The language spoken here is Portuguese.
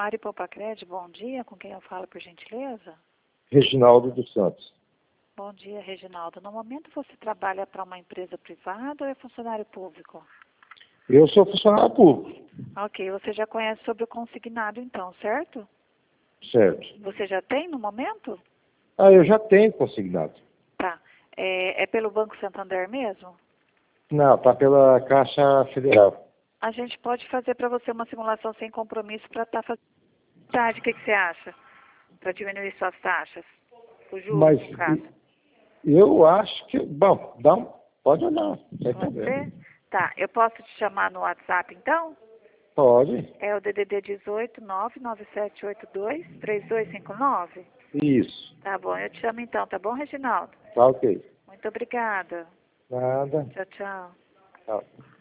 Mari Popacred, bom dia. Com quem eu falo, por gentileza? Reginaldo dos Santos. Bom dia, Reginaldo. No momento você trabalha para uma empresa privada ou é funcionário público? Eu sou funcionário público. Ok, você já conhece sobre o consignado então, certo? Certo. Você já tem no momento? Eu já tenho consignado. Tá. É pelo Banco Santander mesmo? Não, tá pela Caixa Federal. A gente pode fazer para você uma simulação sem compromisso para estar fazendo. O que você acha? Para diminuir suas taxas? O juros, Mas no caso. eu acho que... Bom, pode olhar, não tem Pode problema. ser? Tá. Eu posso te chamar no WhatsApp então? Pode. É o DDD 18 99782-3259? Isso. Tá bom, eu te chamo então, tá bom, Reginaldo? Tá ok. Muito obrigada. Nada. Tchau, tchau. Tchau.